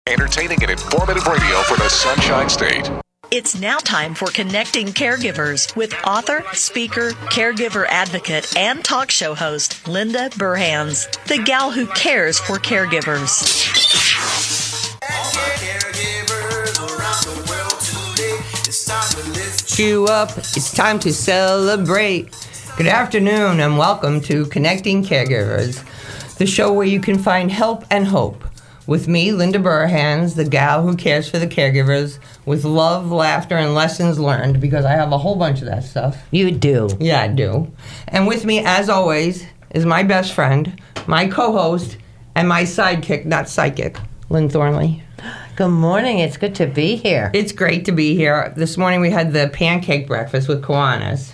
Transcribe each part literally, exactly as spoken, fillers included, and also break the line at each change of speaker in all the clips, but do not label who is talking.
Entertaining and informative radio for the Sunshine State.
It's now time for Connecting Caregivers with author, speaker, caregiver advocate, and talk show host Linda Burhans, the gal who cares for caregivers.
Chew up, it's time to celebrate. Good afternoon and welcome to Connecting Caregivers, the show where you can find help and hope. With me, Linda Burhans, the gal who cares for the caregivers, with love, laughter, and lessons learned, because I have a whole bunch of that stuff.
You do.
Yeah, I do. And with me, as always, is my best friend, my co-host, and my sidekick, not psychic, Lynn Thornley.
Good morning. It's good to be here.
It's great to be here. This morning we had the pancake breakfast with Kiwanis.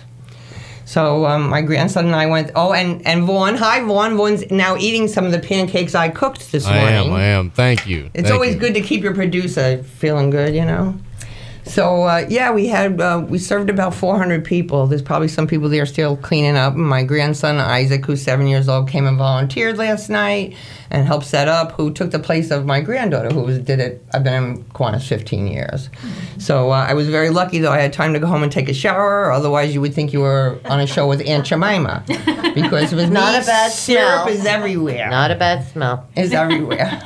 So um, my grandson and I went, oh, and, and Vaughn. Hi, Vaughn. Vaughn's now eating some of the pancakes I cooked this morning.
I am, I am. Thank you.
It's
Thank
always
you.
good to keep your producer feeling good, you know? So, uh, yeah, we had, uh, we served about four hundred people. There's probably some people there still cleaning up. My grandson, Isaac, who's seven years old, came and volunteered last night and helped set up, who took the place of my granddaughter, who was, did it. I've been in Kiwanis fifteen years. Mm-hmm. So uh, I was very lucky, though. I had time to go home and take a shower. Otherwise, you would think you were on a show with Aunt Jemima. Because it was
Not
me,
a bad
syrup
smell.
is everywhere.
Not a bad smell.
Is everywhere.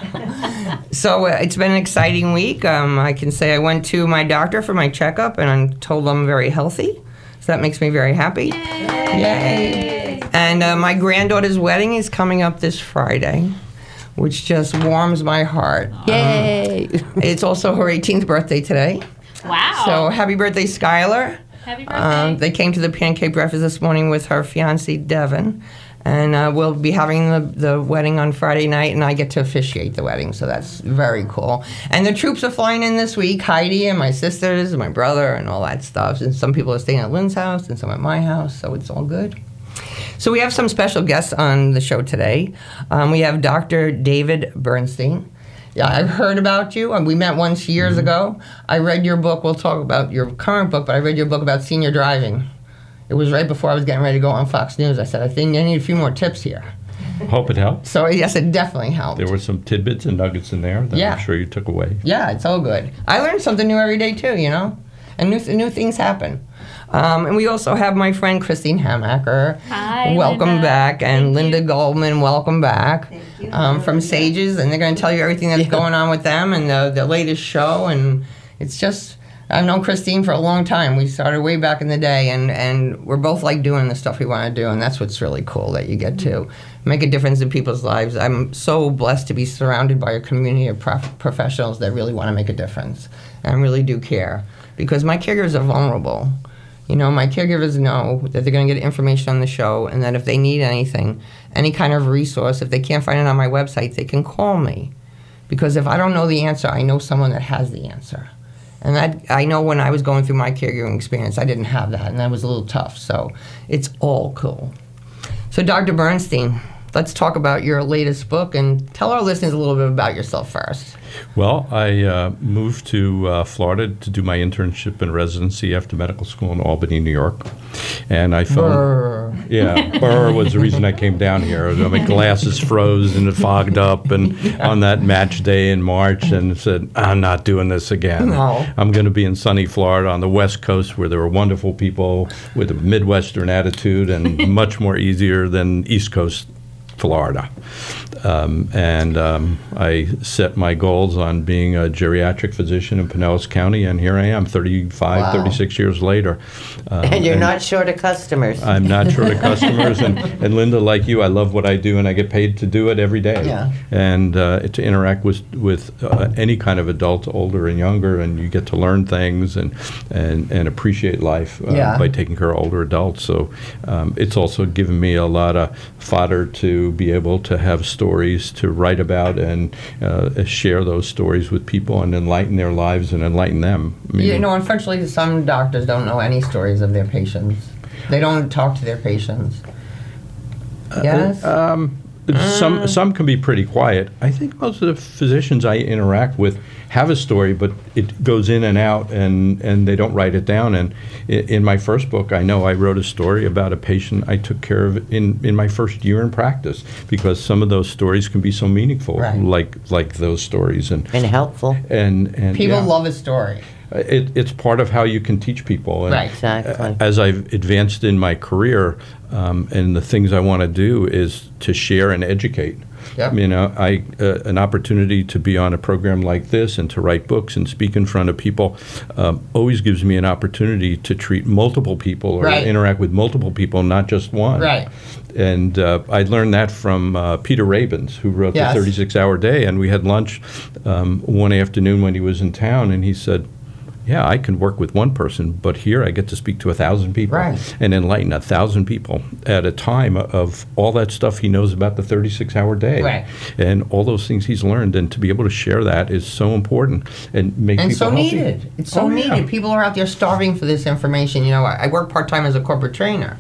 So uh, it's been an exciting week. Um, I can say I went to my doctor for my checkup, and I'm told I'm very healthy. So that makes me very happy. Yay! Yay. And uh, my granddaughter's wedding is coming up this Friday, which just warms my heart.
Yay!
Um, it's also her eighteenth birthday today.
Wow.
So happy birthday, Skylar.
Happy birthday.
Um, they came to the pancake breakfast this morning with her fiancé, Devin. And uh, we'll be having the, the wedding on Friday night, and I get to officiate the wedding, so that's very cool. And the troops are flying in this week, Heidi and my sisters and my brother and all that stuff. And some people are staying at Lynn's house and some at my house, so it's all good. So we have some special guests on the show today. Um, we have Doctor David Bernstein. Yeah, I've heard about you. We met once years mm-hmm. ago. I read your book. We'll talk about your current book, but I read your book about senior driving. It was right before I was getting ready to go on Fox News. I said, I think I need a few more tips here.
Hope it helped.
So, yes, it definitely helped.
There were some tidbits and nuggets in there that
yeah.
I'm sure you took away.
Yeah, it's all good. I learned something new every day, too, you know? And new, th- new things happen. Um, and we also have my friend Christine Hamacker.
Hi,
welcome
Linda.
back. And
Thank
Linda
you.
Goldman, welcome back.
Thank you.
Um, from Sages, and they're going to tell you everything that's yeah. going on with them and the, the latest show. And it's just... I've known Christine for a long time. We started way back in the day, and, and we're both like doing the stuff we want to do, and that's what's really cool, that you get to make a difference in people's lives. I'm so blessed to be surrounded by a community of prof- professionals that really want to make a difference and really do care, because my caregivers are vulnerable. You know, my caregivers know that they're going to get information on the show, and that if they need anything, any kind of resource, if they can't find it on my website, they can call me. Because if I don't know the answer, I know someone that has the answer. And that, I know when I was going through my caregiving experience, I didn't have that, and that was a little tough. So it's all cool. So Doctor Bernstein, let's talk about your latest book, and tell our listeners a little bit about yourself first.
Well, I uh, moved to uh, Florida to do my internship and residency after medical school in Albany, New York. And I phoned...
Brr.
Yeah, Burr was the reason I came down here. My glasses froze and it fogged up, and yeah. on that match day in March, and said, I'm not doing this again.
No.
I'm going to be in sunny Florida on the West Coast, where there are wonderful people with a Midwestern attitude and much more easier than East Coast Florida. Um, and um, I set my goals on being a geriatric physician in Pinellas County, and here I am, thirty-five,
wow.
thirty-six years later. Um,
and you're
and
not short of customers.
I'm not short of customers. And, and Linda, like you, I love what I do, and I get paid to do it every day.
Yeah.
And uh, to interact with, with uh, any kind of adult, older and younger, and you get to learn things and, and, and appreciate life uh,
yeah.
by taking care of older adults. So um, it's also given me a lot of fodder to be able to have stories to write about and uh, share those stories with people and enlighten their lives and enlighten them. I mean,
you know, unfortunately, some doctors don't know any stories of their patients. They don't talk to their patients. Yes?
Uh, um, Some some can be pretty quiet. I think most of the physicians I interact with have a story, but it goes in and out, and, and they don't write it down. And in, in my first book, I know I wrote a story about a patient I took care of in, in my first year in practice, because some of those stories can be so meaningful,
Right.
like like those stories, and
And helpful.
and and
People
yeah.
love a story.
It, it's part of how you can teach people. And
Right.
Exactly.
As I've advanced in my career, um, and the things I want to do is to share and educate.
Yep.
You know, I uh, an opportunity to be on a program like this and to write books and speak in front of people um, always gives me an opportunity to treat multiple people or
Right.
interact with multiple people, not just one.
Right.
And uh, I learned that from uh, Peter Rabins, who wrote
Yes.
the thirty-six hour day. And we had lunch um, one afternoon when he was in town, and he said, yeah, I can work with one person, but here I get to speak to a thousand people
Right.
and enlighten a thousand people at a time of all that stuff he knows about the thirty-six hour day.
Right.
And all those things he's learned, and to be able to share that is so important and make
And
people
so
healthy.
needed. It's so
Oh, yeah.
needed. People are out there starving for this information. You know, I, I work part time as a corporate trainer.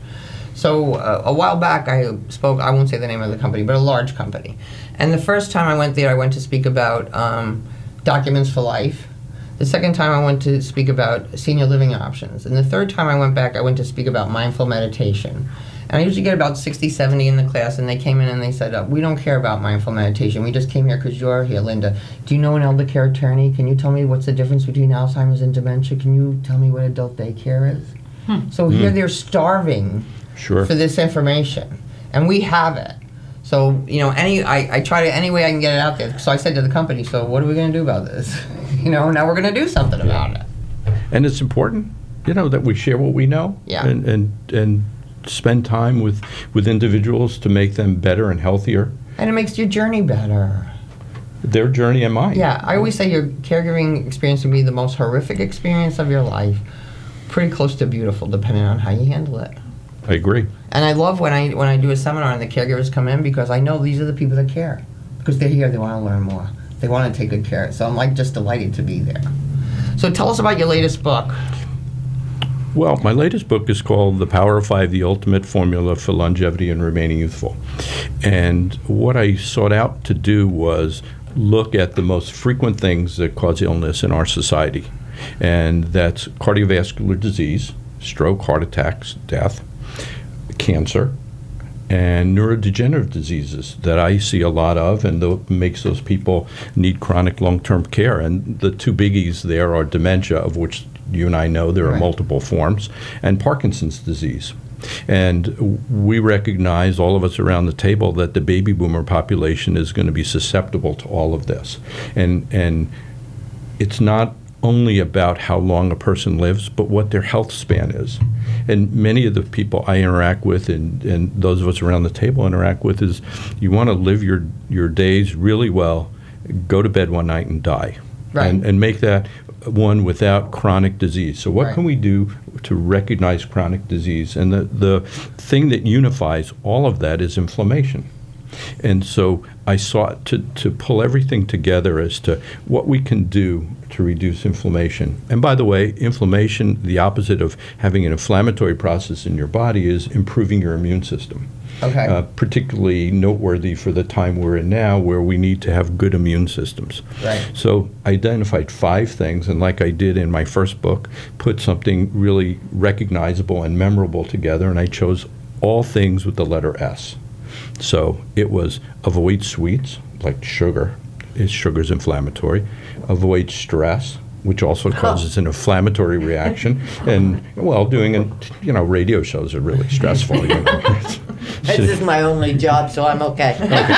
So uh, a while back, I spoke. I won't say the name of the company, but a large company. And the first time I went there, I went to speak about um, documents for life. The second time I went to speak about senior living options. And the third time I went back, I went to speak about mindful meditation. And I usually get about sixty, seventy in the class, and they came in and they said, uh, we don't care about mindful meditation. We just came here because you're here, Linda. Do you know an elder care attorney? Can you tell me what's the difference between Alzheimer's and dementia? Can you tell me what adult daycare is? So here they're starving
Sure.
for this information, and we have it. So, you know, any I, I try to any way I can get it out there. So I said to the company, so what are we going to do about this? You know, now we're going to do something about it.
And it's important, you know, that we share what we know.
Yeah.
And and, and spend time with, with individuals to make them better and healthier.
And it makes your journey better.
Their journey and mine.
Yeah, I always say your caregiving experience can be the most horrific experience of your life. Pretty close to beautiful, depending on how you handle it.
I agree.
And I love when I when I do a seminar and the caregivers come in, because I know these are the people that care. Because they're here, they want to learn more. They want to take good care. So I'm like just delighted to be there. So tell us about your latest book.
Well, my latest book is called The Power of Five, The Ultimate Formula for Longevity and Remaining Youthful. And what I sought out to do was look at the most frequent things that cause illness in our society. And that's cardiovascular disease, stroke, heart attacks, death, cancer, and neurodegenerative diseases that I see a lot of, and that makes those people need chronic long-term care. And the two biggies there are dementia, of which you and I know there are
Right.
multiple forms, and Parkinson's disease. And we recognize, all of us around the table, that the baby boomer population is going to be susceptible to all of this. And and it's not only about how long a person lives, but what their health span is. And many of the people I interact with, and, and those of us around the table interact with, is you want to live your, your days really well, go to bed one night and die.
Right.
And, and make that one without chronic disease. So what
Right.
can we do to recognize chronic disease? And the, the thing that unifies all of that is inflammation. And so I sought to, to pull everything together as to what we can do to reduce inflammation. And by the way, inflammation, the opposite of having an inflammatory process in your body, is improving your immune system.
Okay.
Uh, particularly noteworthy for the time we're in now, where we need to have good immune systems.
Right.
So I identified five things, and like I did in my first book, put something really recognizable and memorable together, and I chose all things with the letter S. So it was avoid sweets, like sugar. Sugar's inflammatory. Avoid stress, which also causes an inflammatory reaction. And, well, doing, a, you know, radio shows are really stressful. You know.
This is my only job, so I'm okay.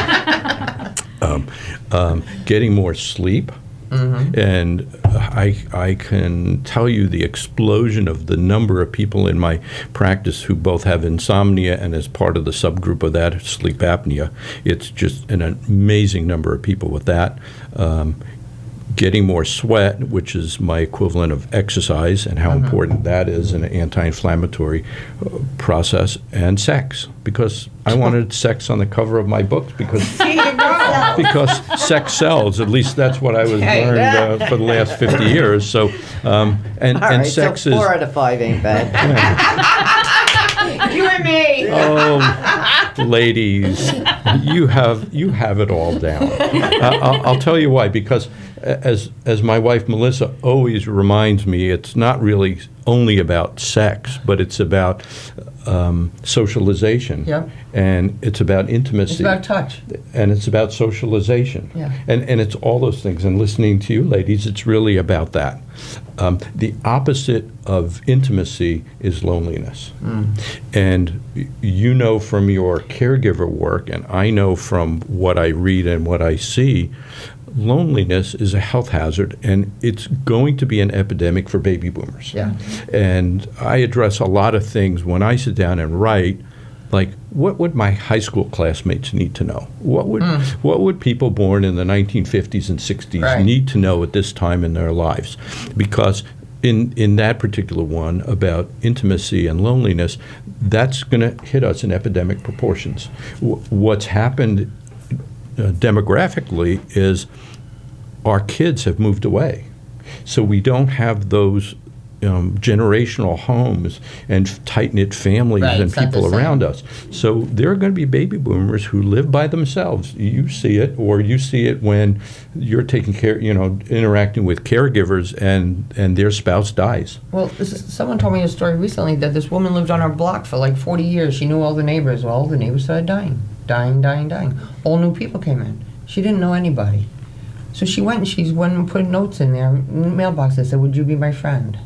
um, um, getting more sleep. Mm-hmm. And I, I can tell you the explosion of the number of people in my practice who both have insomnia and, as part of the subgroup of that, sleep apnea. It's just an amazing number of people with that. Um, getting more sweat, which is my equivalent of exercise, and how
Mm-hmm.
important that is in an anti-inflammatory uh, process, and sex, because I wanted sex on the cover of my books, because because sex sells. At least that's what I was
Hey.
learned uh, for the last fifty years. So, um, and
All
and
right,
sex
so
is.
four out of five ain't bad.
You and me.
Oh, ladies, you have you have it all down. Uh, I'll, I'll tell you why. Because as as my wife Melissa always reminds me, it's not really only about sex, but it's about um, socialization.
Yeah.
And it's about intimacy.
It's about touch.
And it's about socialization.
Yeah.
And and it's all those things. And listening to you, ladies, it's really about that. Um, the opposite of intimacy is loneliness. Mm. And y- you know from your caregiver work, and I know from what I read and what I see, loneliness is a health hazard, and it's going to be an epidemic for baby boomers.
Yeah.
And I address a lot of things when I sit down and write, like, what would my high school classmates need to know? What would mm. what would people born in the nineteen fifties and sixties
right.
need to know at this time in their lives? Because in in that particular one about intimacy and loneliness, that's going to hit us in epidemic proportions. W- what's happened uh, demographically is our kids have moved away. So we don't have those Um, generational homes and tight-knit families
right,
and people around us. So there are going to be baby boomers who live by themselves. You see it, or you see it when you're taking care, you know, interacting with caregivers and, and their spouse dies.
Well, this is, someone told me a story recently that this woman lived on our block for like forty years. She knew all the neighbors. Well, all the neighbors started dying, dying, dying, dying. All new people came in. She didn't know anybody. So she went and she went and put notes in their mailbox that said, "Would you be my friend?"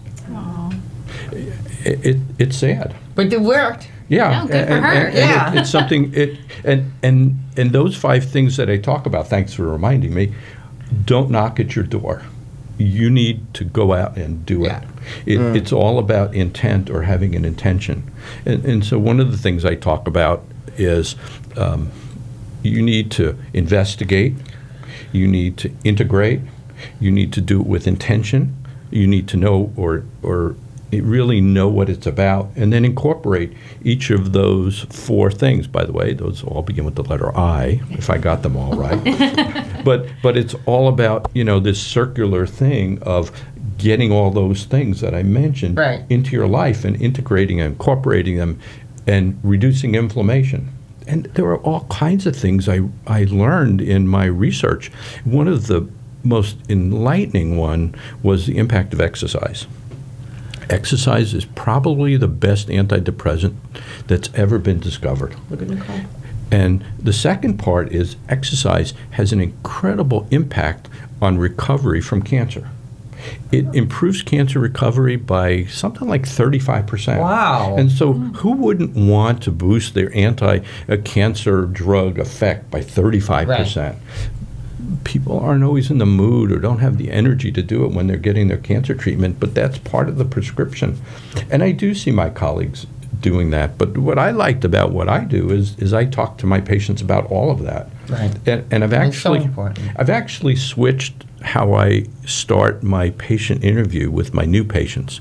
It, it it's sad,
but it worked.
Yeah,
No, good
and,
for her.
and- and
Yeah.
it, it's something. It and and and those five things that I talk about. Thanks for reminding me. Don't knock at your door. You need to go out and do
Yeah.
it. it
Mm.
It's all about intent or having an intention. And, and so one of the things I talk about is um, you need to investigate. You need to integrate. You need to do it with intention. You need to know or or really know what it's about, and then incorporate each of those four things. By the way, those all begin with the letter I, if I got them all right. but but it's all about, you know, this circular thing of getting all those things that I mentioned
right.
into your life and integrating and incorporating them and reducing inflammation. And there are all kinds of things I, I learned in my research. One of the most enlightening one was the impact of exercise. Exercise is probably the best antidepressant that's ever been discovered.
Look at Nicole.
And the second part is exercise has an incredible impact on recovery from cancer. It improves cancer recovery by something like thirty-five percent.
Wow.
And so who wouldn't want to boost their anti-cancer drug effect by thirty-five percent? Right. People aren't always in the mood or don't have the energy to do it when they're getting their cancer treatment, but that's part of the prescription. And I do see my colleagues doing that. But what I liked about what I do is is I talk to my patients about all of that.
Right.
And, and I've
It's so
actually
important.
I've actually switched how I start my patient interview with my new patients.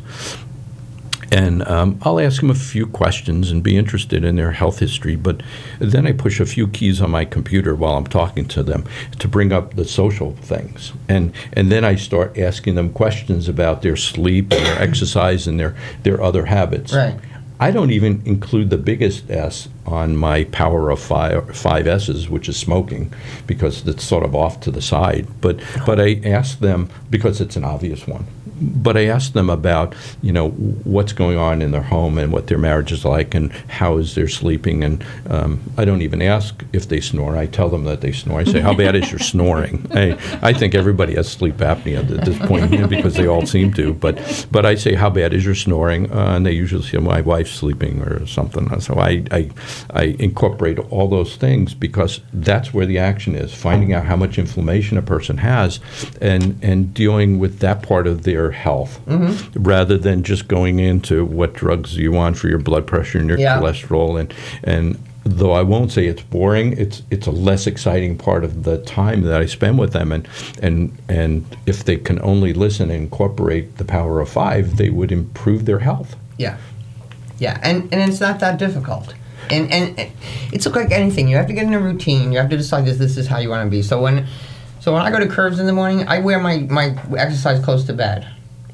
And um, I'll ask them a few questions and be interested in their health history, but then I push a few keys on my computer while I'm talking to them to bring up the social things. And and then I start asking them questions about their sleep and their exercise and their, their other habits.
Right.
I don't even include the biggest S on my power of five, five S's, which is smoking, because it's sort of off to the side. But but I ask them, because it's an obvious one, but I ask them about, you know, what's going on in their home and what their marriage is like and how is their sleeping. And um, I don't even ask if they snore. I tell them that they snore. I say, how bad is your snoring? I, I think everybody has sleep apnea at this point, you know, because they all seem to. But but I say, how bad is your snoring? Uh, and they usually say, my wife's sleeping or something. So I, I, I incorporate all those things because that's where the action is, finding out how much inflammation a person has and, and dealing with that part of their health mm-hmm. rather than just going into what drugs you want for your blood pressure and your yeah. cholesterol. And, and though I won't say it's boring, it's it's a less exciting part of the time that I spend with them. And, and, and if they can only listen and incorporate the power of five, they would improve their health.
Yeah. Yeah, and, and it's not that difficult. And, and and it's like anything. You have to get in a routine. You have to decide this this is how you want to be. So when so when I go to Curves in the morning, I wear my, my exercise clothes to bed.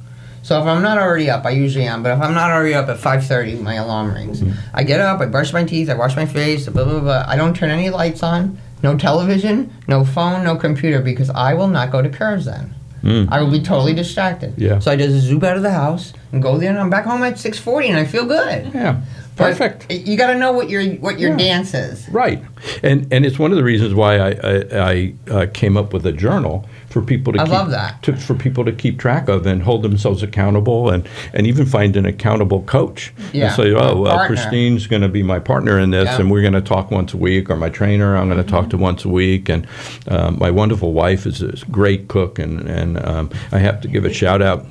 So if I'm not already up, I usually am, but if I'm not already up at five thirty, my alarm rings.
Mm-hmm.
I get up, I brush my teeth, I wash my face, blah, blah, blah. I don't turn any lights on, no television, no phone, no computer, because I will not go to Curves then.
Mm.
I will be totally distracted.
Yeah.
So I just zoop out of the house and go there, and I'm back home at six forty, and I feel good.
Yeah,
But
perfect.
you got to know what your what your
Yeah.
dance is.
Right, and and it's one of the reasons why I I, I uh, came up with a journal for people to
I
keep,
love that.
to, for people to keep track of and hold themselves accountable, and, and even find an accountable coach.
Yeah.
And say, oh, well,
Partner.
Christine's going to be my partner in this,
Yeah.
and we're going to talk once a week, or my trainer I'm going to talk to once a week, and um, my wonderful wife is a great cook, and and um, I have to give a shout out.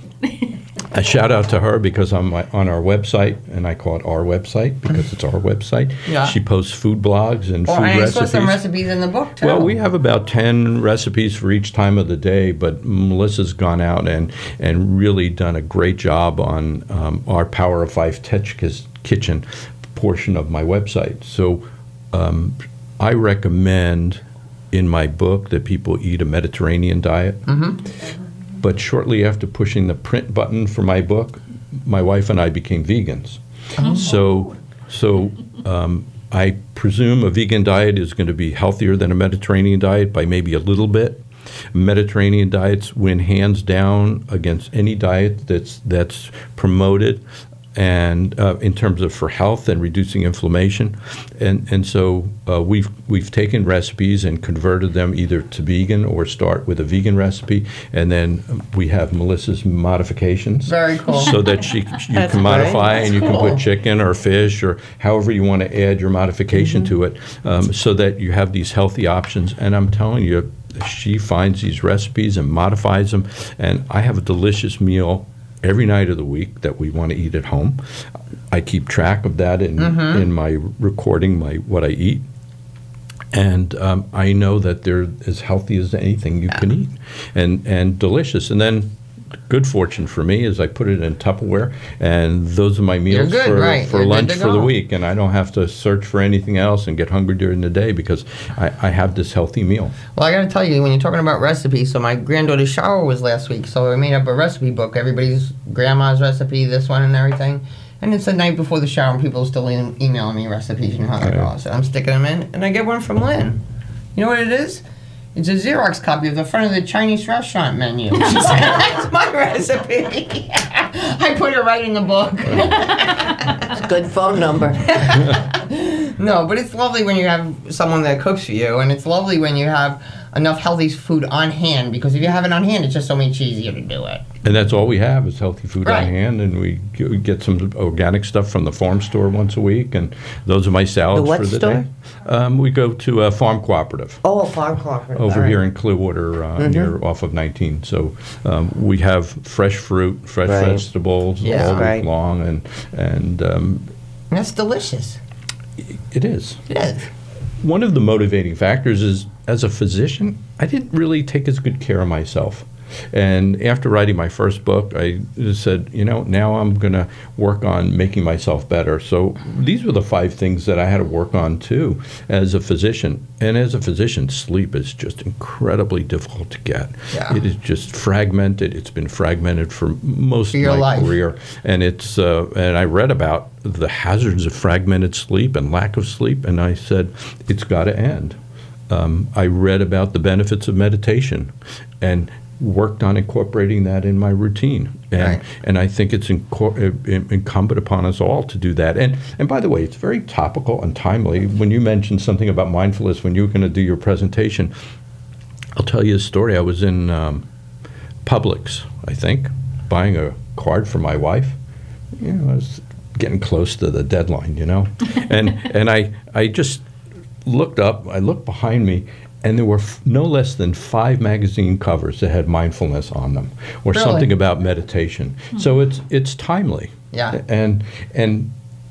A shout out to her because on my on our website, and I call it our website because it's our website.
Yeah.
She posts food blogs and
Oh,
food
and I
recipes.
saw some recipes in the book, too.
Well, we have about ten recipes for each time of the day, but Melissa's gone out and, and really done a great job on um, our Power of Five Tech Kis- Kitchen portion of my website. So um, I recommend in my book that people eat a Mediterranean diet. Mm-hmm. But shortly after pushing the print button for my book, my wife and I became vegans.
Oh.
So, so um, I presume a vegan diet is going to be healthier than a Mediterranean diet by maybe a little bit. Mediterranean diets win hands down against any diet that's that's promoted, and uh, in terms of for health and reducing inflammation, and and so uh, we've we've taken recipes and converted them either to vegan or start with a vegan recipe, and then we have Melissa's modifications.
Very cool.
So that she you
That's
can modify
great.
and you can
Cool.
put chicken or fish or however you want to add your modification to it, um, so that you have these healthy options. And I'm telling you, she finds these recipes and modifies them, and I have a delicious meal every night of the week that we want to eat at home. I keep track of that in in my recording, my what I eat, and um, I know that they're as healthy as anything you can eat, and and delicious. And then, good fortune for me is I put it in Tupperware, and those are my meals
good,
for,
right.
for
You're good
lunch
to
for the
go.
week, and I don't have to search for anything else and get hungry during the day because I, I have this healthy meal.
Well, I got to tell you, when you're talking about recipes, so my granddaughter's shower was last week, so I made up a recipe book, everybody's grandma's recipe, this one and everything. And it's the night before the shower, and people are still e- emailing me recipes, you know how that
Right.
goes. So I'm sticking them in, and I get one from Lynn. You know what it is? It's a Xerox copy of the front of the Chinese restaurant menu. She said, that's my recipe. I put it right in the book.
It's a good phone number.
No, but it's lovely when you have someone that cooks for you, and it's lovely when you have enough healthy food on hand, because if you have it on hand, it's just so much easier to do it.
And that's all we have is healthy food
Right.
on hand, and we g- we get some organic stuff from the farm store once a week, and those are my salads
The what
for the
store?
day. Um, we go to a farm cooperative
Oh, a farm cooperative.
over
All right.
here in Clearwater, uh, near off of nineteen. So um, we have fresh fruit, fresh
Right.
vegetables
Yeah.
all week
Right.
long, and and um,
And that's delicious.
it is.
It is.
One of the motivating factors is, as a physician, I didn't really take as good care of myself. And after writing my first book, I said, you know, now I'm going to work on making myself better. So these were the five things that I had to work on, too, as a physician. And as a physician, sleep is just incredibly difficult to get.
Yeah.
It is just fragmented. It's been fragmented for most
For
of
your
my
life.
career. And it's uh, and I read about the hazards of fragmented sleep and lack of sleep, and I said, it's got to end. Um, I read about the benefits of meditation and worked on incorporating that in my routine. And
Right.
and I think it's inco- in- incumbent upon us all to do that. And and by the way, it's very topical and timely. When you mentioned something about mindfulness when you were going to do your presentation, I'll tell you a story. I was in um, Publix, I think, buying a card for my wife. You know, I was getting close to the deadline, you know. and and I I just looked up, I looked behind me, and there were f- no less than five magazine covers that had mindfulness on them, or
Really?
something about meditation. So it's it's timely.
Yeah.
And and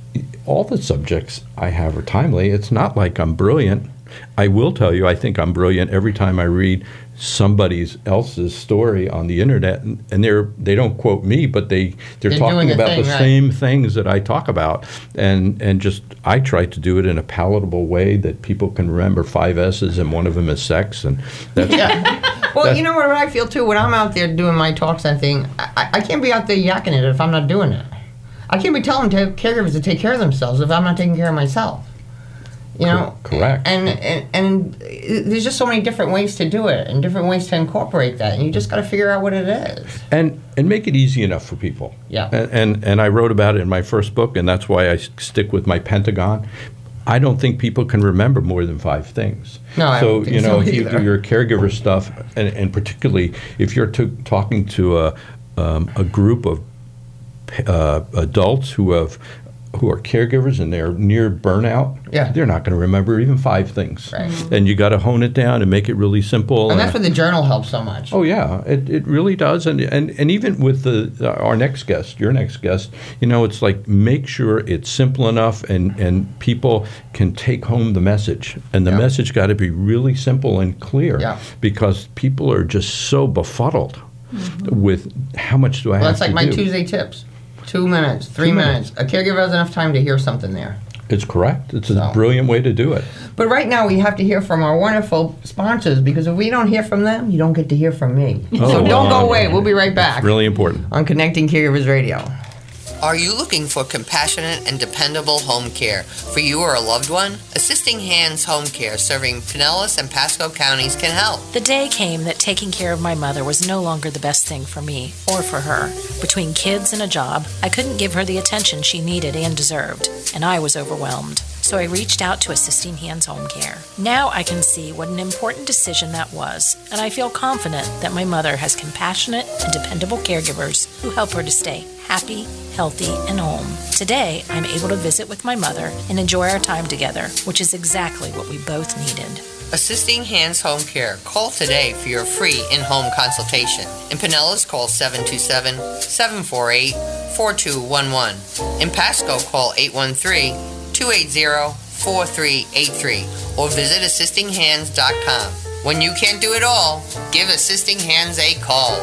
all the subjects I have are timely. It's not like I'm brilliant. I will tell you, I think I'm brilliant every time I read somebody else's story on the internet, and, and they're they don't quote me, but they they're,
They're
talking
doing a
about
thing,
the
right.
same things that I talk about, and and just I try to do it in a palatable way that people can remember five S's and one of them is sex, and that's
Yeah. Well,
That-
you know what I feel too? When I'm out there doing my talks and thing, I, I can't be out there yakking it if I'm not doing it. I can't be telling to caregivers to take care of themselves if I'm not taking care of myself. You know?
Correct.
And, and and there's just so many different ways to do it and different ways to incorporate that, and you just got to figure out what it is.
And and make it easy enough for people.
Yeah.
And, and and I wrote about it in my first book, and that's why I s- stick with my Pentagon. I don't think people can remember more than five things.
No, I
so
don't think
you know,
so
if you
either.
do your caregiver stuff, and, and particularly if you're to, talking to a um, a group of uh, adults who have who are caregivers and they're near burnout,
Yeah.
they're not going to remember even five things.
Right. Mhm.
And you got to hone it down and make it really simple.
And that's where the journal helps so much.
Oh yeah, it, it really does, and, and and even with the our next guest, your next guest, you know, it's like make sure it's simple enough, and and people can take home the message, and the
Yeah.
message got to be really simple and clear,
Yeah.
because people are just so befuddled with how much do I
Well,
have
that's like
to
my
do.
Tuesday tips. Two minutes, three
Two
minutes.
minutes.
A caregiver has enough time to hear something there.
It's correct. It's a
So.
brilliant way to do it.
But right now we have to hear from our wonderful sponsors, because if we don't hear from them, you don't get to hear from me.
Oh,
so don't
wow.
go away. We'll be right back
It's really important.
on Connecting Caregivers Radio.
Are you looking for compassionate and dependable home care for you or a loved one? Assisting Hands Home Care, serving Pinellas and Pasco counties, can help.
The day came that taking care of my mother was no longer the best thing for me or for her. Between kids and a job, I couldn't give her the attention she needed and deserved, and I was overwhelmed. So I reached out to Assisting Hands Home Care. Now I can see what an important decision that was, and I feel confident that my mother has compassionate and dependable caregivers who help her to stay happy, healthy, and home. Today, I'm able to visit with my mother and enjoy our time together, which is exactly what we both needed.
Assisting Hands Home Care. Call today for your free in-home consultation. In Pinellas, call seven two seven, seven four eight, four two one one. In Pasco, call eight one three, two eight zero, four three eight three or visit assisting hands dot com. When you can't do it all, give Assisting Hands a call.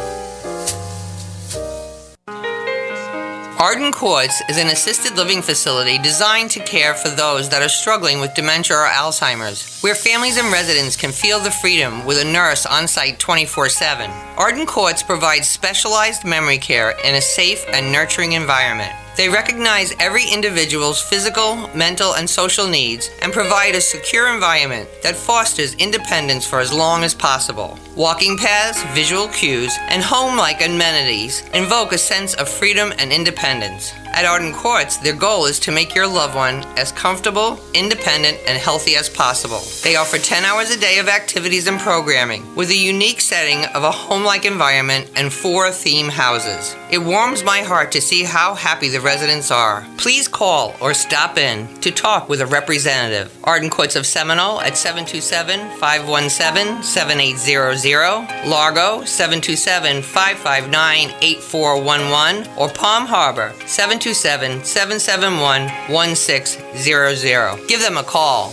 Arden Courts is an assisted living facility designed to care for those that are struggling with dementia or Alzheimer's, where families and residents can feel the freedom with a nurse on site twenty-four seven. Arden Courts provides specialized memory care in a safe and nurturing environment. They recognize every individual's physical, mental, and social needs and provide a secure environment that fosters independence for as long as possible. Walking paths, visual cues, and home-like amenities invoke a sense of freedom and independence. At Arden Courts, their goal is to make your loved one as comfortable, independent, and healthy as possible. They offer ten hours a day of activities and programming, with a unique setting of a home-like environment and four theme houses. It warms my heart to see how happy the residents are. Please call or stop in to talk with a representative. Arden Courts of Seminole at seven two seven, five one seven, seven eight zero zero, Largo seven two seven, five five nine, eight four one one, or Palm Harbor seven two seven, seven seven one, one six zero zero. Give them a call.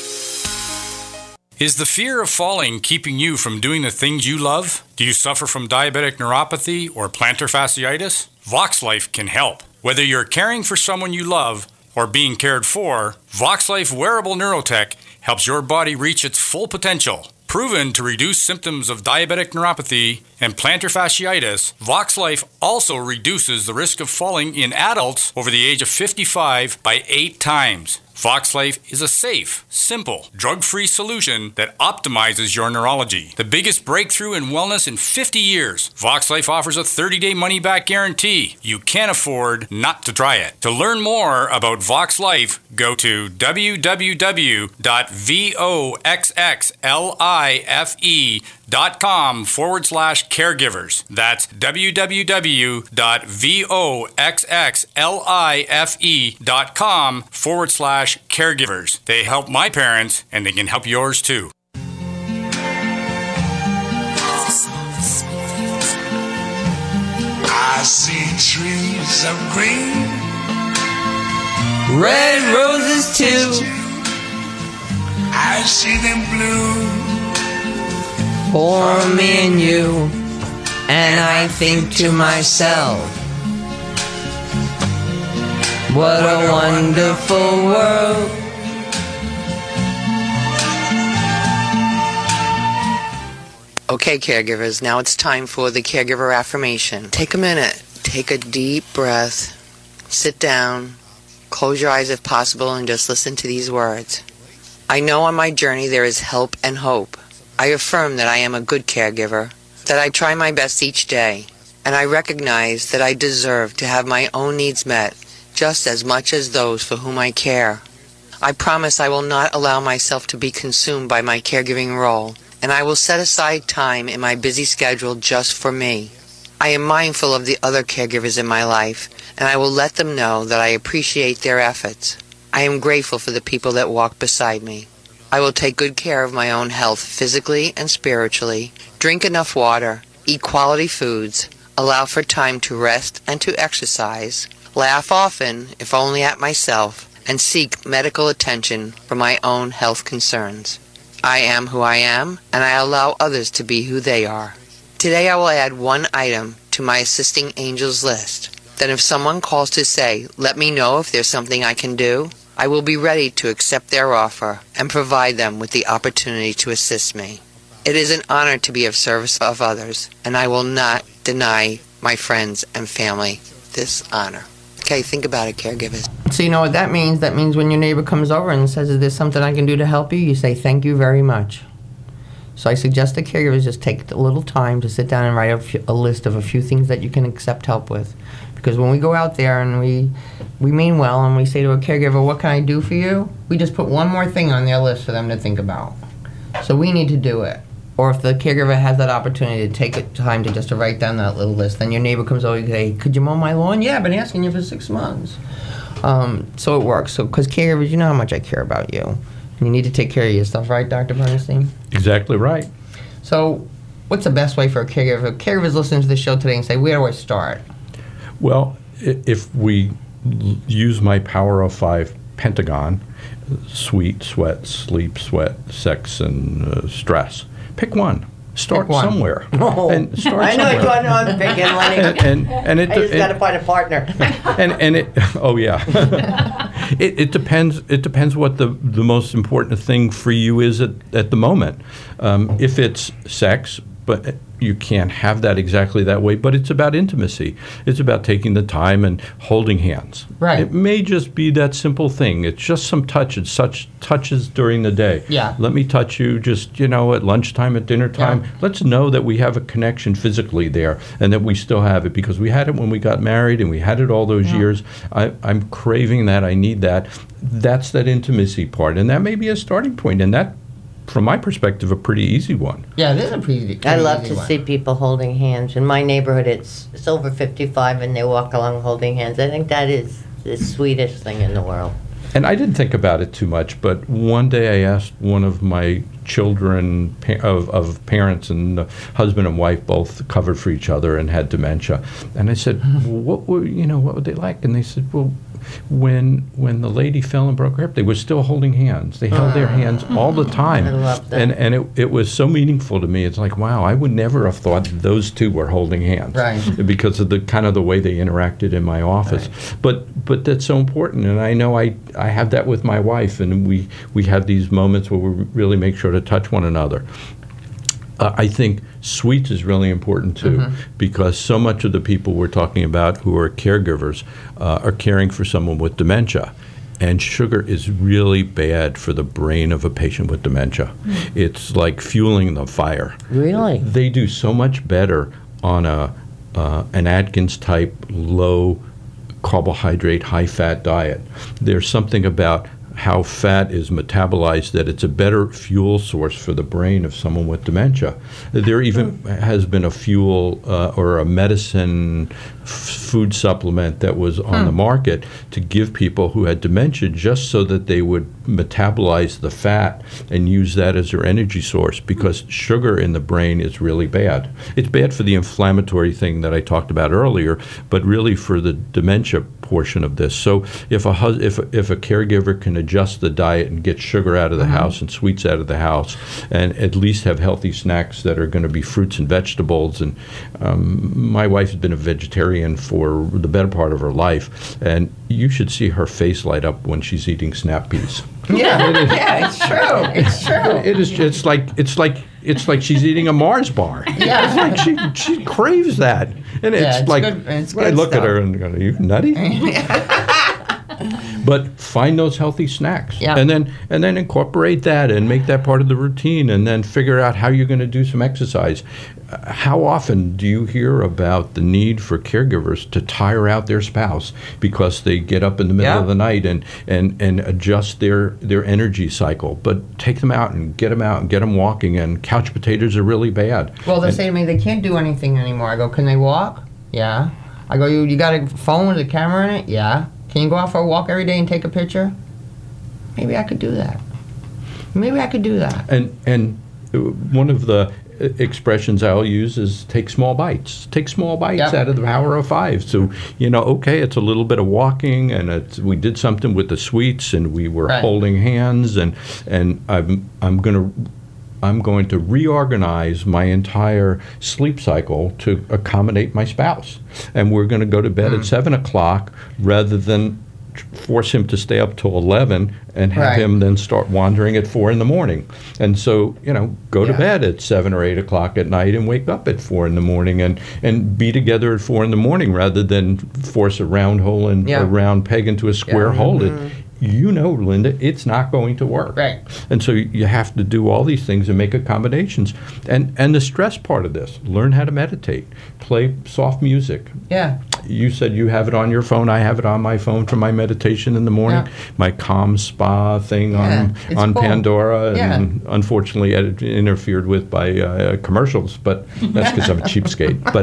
Is the fear of falling keeping you from doing the things you love? Do you suffer from diabetic neuropathy or plantar fasciitis? VoxLife can help. Whether you're caring for someone you love or being cared for, VoxLife wearable neurotech helps your body reach its full potential. Proven to reduce symptoms of diabetic neuropathy and plantar fasciitis, VoxLife also reduces the risk of falling in adults over the age of fifty-five by eight times. VoxLife is a safe, simple, drug-free solution that optimizes your neurology. The biggest breakthrough in wellness in fifty years. VoxLife offers a thirty-day money-back guarantee. You can't afford not to try it. To learn more about VoxLife, go to w w w dot voxxlife.com forward slash caregivers. That's w w w dot voxxlife.com forward slash caregivers. They help my parents, and they can help yours too.
I see trees of green,
Red roses too,
I see them blue.
for me and you. And I think to myself, what a wonderful world.
Okay, caregivers, now it's time for the caregiver affirmation. Take a minute. Take a deep breath. Sit down. Close your eyes if possible and just listen to these words. I know on my journey there is help and hope. I affirm that I am a good caregiver, that I try my best each day, and I recognize that I deserve to have my own needs met just as much as those for whom I care. I promise I will not allow myself to be consumed by my caregiving role, and I will set aside time in my busy schedule just for me. I am mindful of the other caregivers in my life, and I will let them know that I appreciate their efforts. I am grateful for the people that walk beside me. I will take good care of my own health physically and spiritually, drink enough water, eat quality foods, allow for time to rest and to exercise, laugh often, if only at myself, and seek medical attention for my own health concerns. I am who I am, and I allow others to be who they are. Today I will add one item to my assisting angels list. Then if someone calls to say, let me know if there's something I can do, I will be ready to accept their offer and provide them with the opportunity to assist me. It is an honor to be of service of others, and I will not deny my friends and family this honor. Okay, think about it, caregivers.
So you know what that means? That means when your neighbor comes over and says, is there something I can do to help you? You say, thank you very much. So I suggest the caregivers just take a little time to sit down and write a, few, a list of a few things that you can accept help with. Because when we go out there and we we mean well and we say to a caregiver, what can I do for you? We just put one more thing on their list for them to think about. So we need to do it. Or if the caregiver has that opportunity to take it time to just to write down that little list, then your neighbor comes over and say, could you mow my lawn? Yeah, I've been asking you for six months. Um, so it works. So because caregivers, you know how much I care about you. And you need to take care of your stuff, right, Doctor Bernstein?
Exactly right.
So what's the best way for a caregiver? If a caregiver's listening to the show today and say, where do I start?
Well, if we use my Power of Five pentagon, sweet, sweat, sleep, sweat, sex, and uh, stress, pick one. Start
Pick one.
somewhere.
Oh.
And start
I know
somewhere.
which one I'm picking, Lenny.
And, and, and it,
I just
it,
got to find a partner.
and and it oh yeah it, it depends it depends what the the most important thing for you is at, at the moment. Um, if it's sex, but you can't have that exactly that way, but it's about intimacy. It's about taking the time and holding hands.
Right.
It may just be that simple thing. It's just some touches, such touches during the day.
Yeah.
Let me touch you just, you know, at lunchtime, at dinner time.
Yeah.
Let's know that we have a connection physically there and that we still have it because we had it when we got married and we had it all those
Yeah.
years. I, I'm craving that. I need that. That's that intimacy part. And that may be a starting point. And that, from my perspective, a pretty easy one.
Yeah, this is a pretty, pretty
I love
easy
to
one.
see people holding hands. In my neighborhood, it's, it's over fifty-five and they walk along holding hands. I think that is the sweetest thing in the world.
And I didn't think about it too much, but one day I asked one of my children pa- of, of parents and uh, husband and wife both covered for each other and had dementia, and I said, well, "What were you know? What would they like?" And they said, "Well, when when the lady fell and broke her hip, they were still holding hands. They held their hands all the time."
I love that.
And and it, it was so meaningful to me. It's like, wow, I would never have thought those two were holding hands,
Right.
because of the kind of the way they interacted in my office. But but that's so important, and I know I, I have that with my wife, and we, we have these moments where we really make sure to touch one another. Uh, I think sweets is really important too,
Mm-hmm.
because so much of the people we're talking about who are caregivers uh, are caring for someone with dementia. And sugar is really bad for the brain of a patient with dementia.
Mm.
It's like fueling the fire.
Really?
They do so much better on a uh, an Atkins type low carbohydrate, high fat diet. There's something about how fat is metabolized that it's a better fuel source for the brain of someone with dementia. There even has been a fuel uh, or a medicine f- food supplement that was on the market to give people who had dementia just so that they would metabolize the fat and use that as their energy source, because sugar in the brain is really bad. It's bad for the inflammatory thing that I talked about earlier, but really for the dementia portion of this. So if a hus- if if a caregiver can adjust the diet and get sugar out of the house and sweets out of the house, and at least have healthy snacks that are going to be fruits and vegetables. And um, my wife has been a vegetarian for the better part of her life, and you should see her face light up when she's eating snap peas.
Yeah, yeah, it's true. It's true.
It is. It's like it's like it's like she's eating a Mars bar.
Yeah.
It's like she she craves that, and it's,
Yeah, it's
like
good- it's
when I
good
look
stuff.
at her and go, "Are you nutty?" But find those healthy snacks,
Yeah.
and then and then incorporate that and make that part of the routine, and then figure out how you're going to do some exercise. Uh, how often do you hear about the need for caregivers to tire out their spouse because they get up in the middle
Yeah.
of the night and, and, and adjust their, their energy cycle? But take them out and get them out and get them walking. And couch potatoes are really bad.
Well, they
And-
say to me they can't do anything anymore. I go, can they walk? Yeah. I go, you, you got a phone with a camera in it? Yeah. Can you go out for a walk every day and take a picture? Maybe I could do that. Maybe I could do that.
And and uh, one of the uh, expressions I'll use is take small bites. Take small bites
Yep.
out of the power of five. So, you know, okay, it's a little bit of walking, and it's, we did something with the sweets, and we were
Right.
holding hands, and and I'm I'm gonna. I'm going to reorganize my entire sleep cycle to accommodate my spouse. And we're going to go to bed
Mm.
at seven o'clock rather than tr- force him to stay up till eleven and have
Right.
him then start wandering at four in the morning. And so, you know, go to
Yeah.
bed at seven or eight o'clock at night and wake up at four in the morning and, and be together at four in the morning rather than force a round hole and
Yeah.
a round peg into a square
Yeah.
hole. It,
Mhm.
you know, Linda, it's not going to work.
Right.
And so you have to do all these things and make accommodations. And and the stress part of this, learn how to meditate, play soft music.
Yeah.
You said you have it on your phone. I have it on my phone for my meditation in the morning.
Yeah.
My Calm Spa thing
Yeah,
on
it's
on
cool.
Pandora,
Yeah.
and unfortunately ed- interfered with by uh, commercials. But that's because I'm a cheapskate. But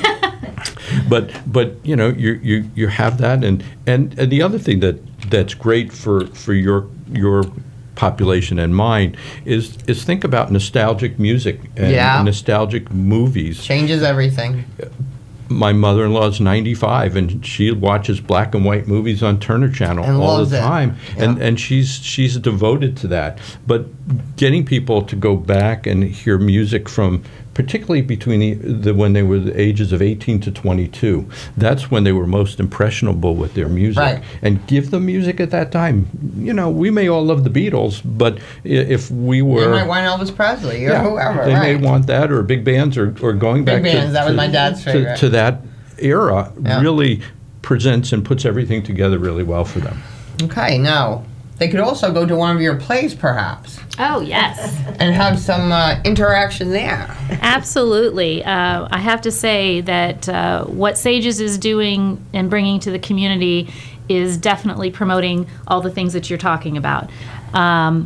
but but you know you you you have that, and and and the other thing that that's great for for your your population and mine is is think about nostalgic music and
Yeah.
nostalgic movies.
Changes everything.
My mother-in-law's ninety-five, and she watches black and white movies on Turner Channel
And
all
loves
the
it.
time, and
Yeah.
and she's she's devoted to that. But getting people to go back and hear music from, particularly between the, the when they were the ages of eighteen to twenty-two, that's when they were most impressionable with their music.
Right.
And give them music at that time. You know, we may all love the Beatles, but i- if we
They
were
might want Elvis Presley or
yeah,
whoever.
they
right.
may want that, or big bands, or, or going
Big
back
bands,
to,
that was
to-
my dad's
to-
favorite.
to that era
Yeah.
really presents and puts everything together really well for them.
Okay, now they could also go to one of your plays, perhaps,
Oh, yes.
and have some uh, interaction there.
Absolutely. Uh, I have to say that uh, what Sages is doing and bringing to the community is definitely promoting all the things that you're talking about. Um,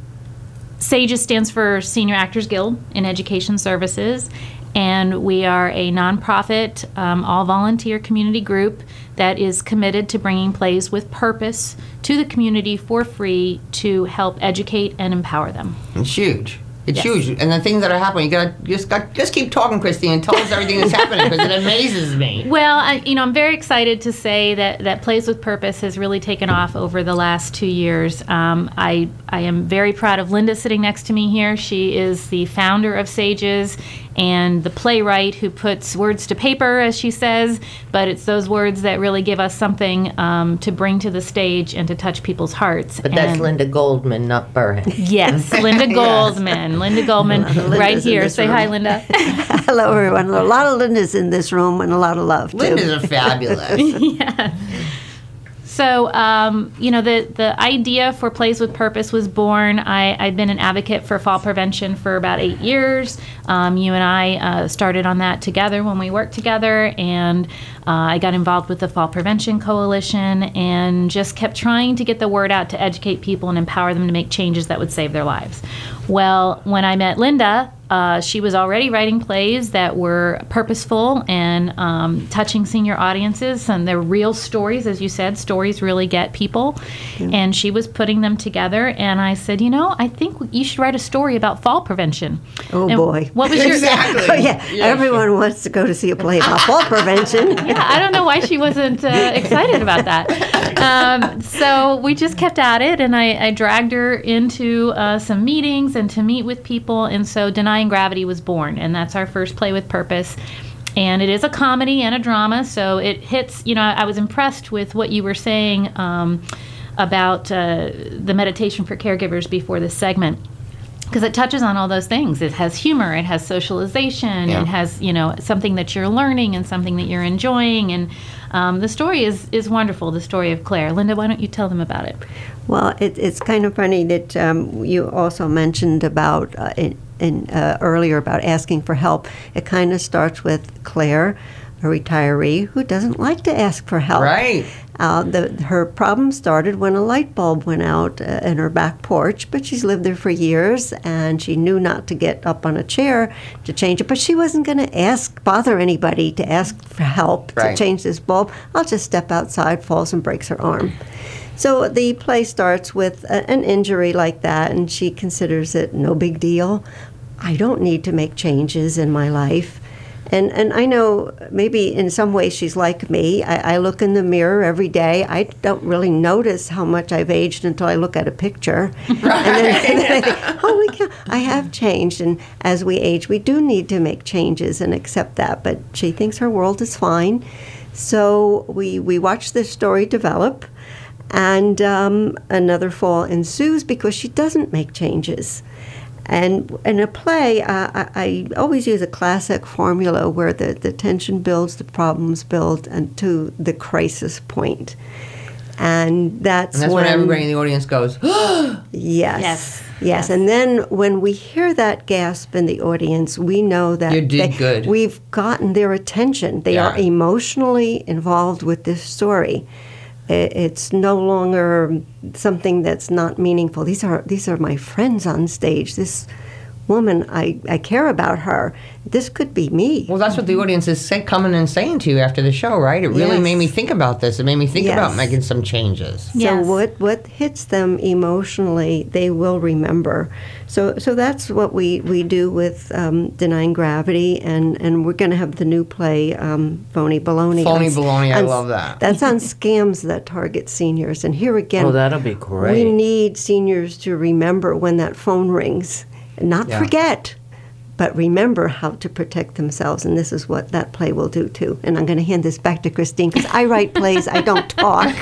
SAGES stands for Senior Actors Guild in Education Services, and we are a nonprofit, um, all-volunteer community group that is committed to bringing plays with purpose to the community for free to help educate and empower them.
It's huge. It's
Yes.
huge, and the things that are happening, you gotta just got, just keep talking, Christine, and tell us everything that's happening because it amazes me.
Well, I, you know, I'm very excited to say that, that Plays with Purpose has really taken off over the last two years. Um, I I am very proud of Linda sitting next to me here. She is the founder of Sages and the playwright who puts words to paper, as she says, but it's those words that really give us something um, to bring to the stage and to touch people's hearts.
But that's
And-
Linda Goldman, not Burhan.
Yes, Linda Goldman. Linda Goldman,
Linda's
right
in
here.
this
Say
room.
hi, Linda.
Hello, everyone. A lot of Lindas in this room and a lot of love, too.
Lindas are fabulous.
Yeah. So, um, you know, the, the idea for Plays with Purpose was born. I, I've been an advocate for fall prevention for about eight years. Um, you and I uh, started on that together when we worked together, and uh, I got involved with the Fall Prevention Coalition and just kept trying to get the word out to educate people and empower them to make changes that would save their lives. Well, when I met Linda, uh, she was already writing plays that were purposeful and um, touching senior audiences, and they're real stories, as you said. Stories really get people, and she was putting them together. And I said, you know, I think you should write a story about fall prevention.
Oh,
And
boy.
What was your
Exactly.
Oh, yeah.
Yeah,
Everyone wants to go to see a play about fall prevention.
Yeah, I don't know why she wasn't uh, excited about that. Um, so we just kept at it, and I, I dragged her into uh, some meetings and to meet with people, and so Denying Gravity was born, and that's our first Play with Purpose. And it is a comedy and a drama, so it hits, you know, I was impressed with what you were saying um, about uh, the meditation for caregivers before this segment. because it touches on all those things. It has humor, it has socialization,
Yeah.
it has, you know, something that you're learning and something that you're enjoying. And um, the story is, is wonderful, the story of Claire. Linda, why don't you tell them about it?
Well, it, it's kind of funny that um, you also mentioned about uh, in, in, uh, earlier about asking for help. It kind of starts with Claire, a retiree who doesn't like to ask for help.
Right.
Uh, the, her problem started when a light bulb went out uh, in her back porch, but she's lived there for years, and she knew not to get up on a chair to change it. But she wasn't going to ask, bother anybody to ask for help
Right.
to change this bulb. I'll just step outside, falls and breaks her arm. So the play starts with a, an injury like that, and she considers it no big deal. I don't need to make changes in my life. And and I know maybe in some ways she's like me. I, I look in the mirror every day. I don't really notice how much I've aged until I look at a picture. Right. And then, and then I think, holy cow, I have changed. And as we age, we do need to make changes and accept that. But she thinks her world is fine. So we, we watch this story develop. And um, another fall ensues because she doesn't make changes. And in a play, uh, I, I always use a classic formula where the, the tension builds, the problems build, and to the crisis point. And that's,
And that's
when,
when everybody in the audience goes,
yes,
Yes.
yes. And then when we hear that gasp in the audience, we know that
You did
they-
good.
we've gotten their attention. They
Yeah.
are emotionally involved with this story. I- It's no longer something that's not meaningful. These are these are my friends on stage. This woman, I, I care about her. This could be me.
well, that's what the audience is say, coming and saying to you after the show, right? It really
Yes.
made me think about this. It made me think
Yes.
about making some changes.
So
Yes.
what what hits them emotionally, they will remember. So so that's what we, we do with um, Denying Gravity, and, and we're going to have the new play, um, Phony Baloney.
Phony
on-
Baloney, I
on-
love that.
That's on scams that target seniors. And here again,
Oh, that'll be great.
we need seniors to remember when that phone rings, and not
Yeah.
forget, but remember how to protect themselves. And this is what that play will do too. And I'm going to hand this back to Christine because I write plays, I don't talk.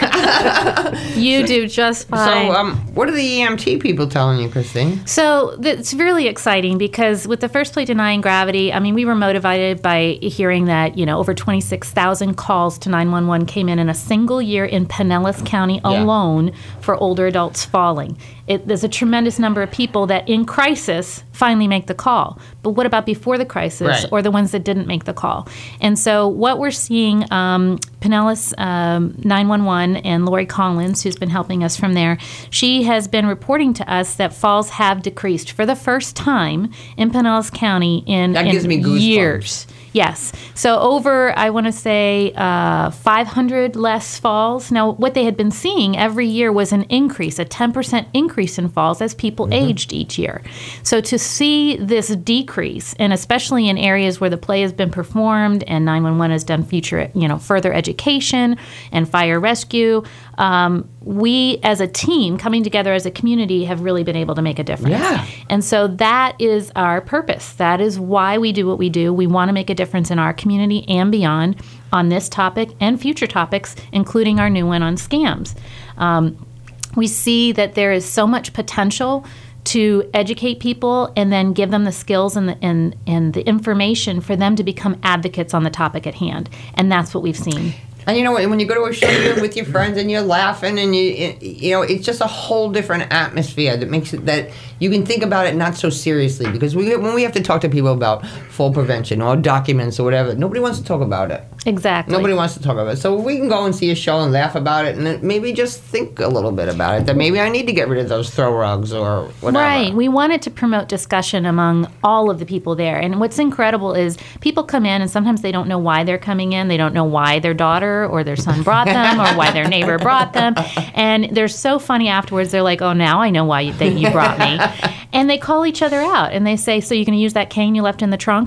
You do just fine.
So, um, what are the E M T people telling you, Christine?
So th- it's really exciting because with the first play, Denying Gravity, I mean, we were motivated by hearing that, you know, over twenty-six thousand calls to nine one one came in in a single year in Pinellas County
Yeah.
alone for older adults falling. It, there's a tremendous number of people that in crisis finally make the call. But what about before the crisis
Right.
or the ones that didn't make the call? And so what we're seeing, um, Pinellas um, nine one one and Lori Collins, who's been helping us from there, she has been reporting to us that falls have decreased for the first time in Pinellas County in,
That
in
gives me goosebumps.
years. Yes. So over, I want to say, uh, five hundred less falls. Now, what they had been seeing every year was an increase, a ten percent increase in falls as people
Mm-hmm.
aged each year. So to see this decrease, and especially in areas where the play has been performed and nine one one has done future, you know, further education and fire rescue, um, we as a team coming together as a community have really been able to make a difference.
Yeah.
And so that is our purpose. That is why we do what we do. We want to make a difference in our community and beyond on this topic and future topics, including our new one on scams. Um, we see that there is so much potential to educate people and then give them the skills and the, and, and the information for them to become advocates on the topic at hand. And that's what we've seen.
And you know what? When you go to a show, you're with your friends and you're laughing, and you you know it's just a whole different atmosphere that makes it that you can think about it not so seriously. Because we when we have to talk to people about fall prevention or documents or whatever, nobody wants to talk about it.
Exactly.
Nobody wants to talk about it. So we can go and see a show and laugh about it, and then maybe just think a little bit about it. That maybe I need to get rid of those throw rugs or whatever.
Right. We wanted to promote discussion among all of the people there. And what's incredible is people come in and sometimes they don't know why they're coming in. They don't know why their daughter or their son brought them or why their neighbor brought them. And they're so funny afterwards. They're like, oh, now I know why you, that you brought me. And they call each other out and they say, so you're going to use that cane you left in the trunk?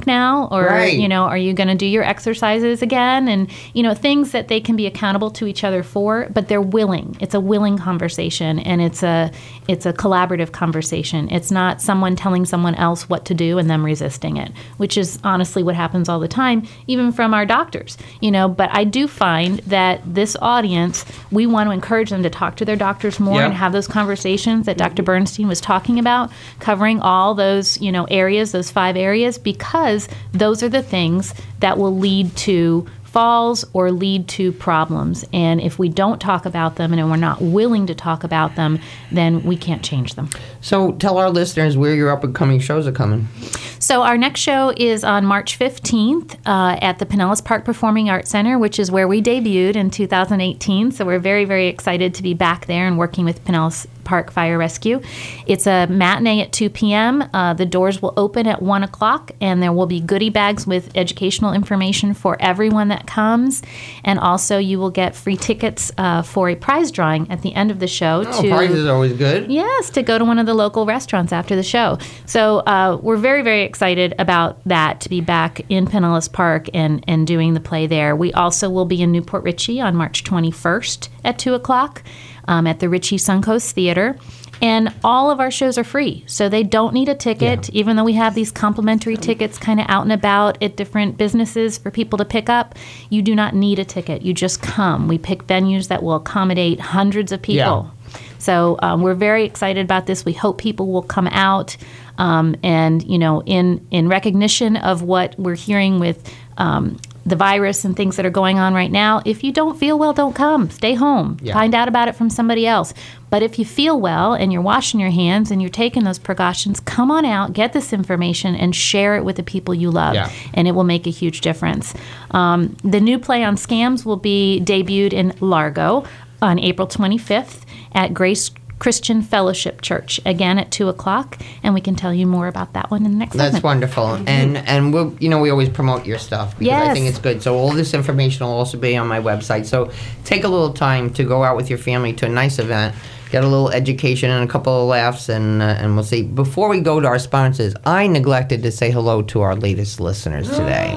drunk now? Or,
Right.
you know, are you going to do your exercises again? And, you know, things that they can be accountable to each other for, but they're willing. It's a willing conversation, and it's a it's a collaborative conversation. It's not someone telling someone else what to do and them resisting it, which is honestly what happens all the time, even from our doctors, you know. But I do find that this audience, we want to encourage them to talk to their doctors more
Yeah.
and have those conversations that Doctor Bernstein was talking about, covering all those, you know, areas, those five areas, because those are the things that will lead to falls or lead to problems. And if we don't talk about them and we're not willing to talk about them, then we can't change them.
So tell our listeners where your up-and-coming shows are coming.
So our next show is on March fifteenth uh, at the Pinellas Park Performing Arts Center, which is where we debuted in two thousand eighteen. So we're very, very excited to be back there and working with Pinellas Park Fire Rescue. It's a matinee at two p.m. Uh, the doors will open at one o'clock, and there will be goodie bags with educational information for everyone that comes. And also you will get free tickets uh, for a prize drawing at the end of the show.
Oh,
to,
prizes are always good.
Yes, to go to one of the local restaurants after the show. So uh, we're very, very excited about that, to be back in Pinellas Park and, and doing the play there. We also will be in Newport Richey on March twenty-first at two o'clock um, at the Richey Suncoast Theater. And all of our shows are free, so they don't need a ticket, yeah. even though we have these complimentary tickets kind of out and about at different businesses for people to pick up. You do not need a ticket. You just come. We pick venues that will accommodate hundreds of people. Yeah. So um, we're very excited about this. We hope people will come out um, and, you know, in, in recognition of what we're hearing with um, the virus and things that are going on right now. If you don't feel well, don't come. Stay home. Yeah. Find out about it from somebody else. But if you feel well and you're washing your hands and you're taking those precautions, come on out, get this information, and share it with the people you love. Yeah. And it will make a huge difference. Um, the new play on scams will be debuted in Largo on April twenty-fifth at Grace Christian Fellowship Church, again at two o'clock, and we can tell you more about that one in the next
That's
segment.
wonderful. And and we'll, you know, we always promote your stuff because
yes.
I think it's good. So all this information will also be on my website. So take a little time to go out with your family to a nice event, get a little education and a couple of laughs, and uh, and we'll see. Before we go to our sponsors, I neglected to say hello to our latest listeners today.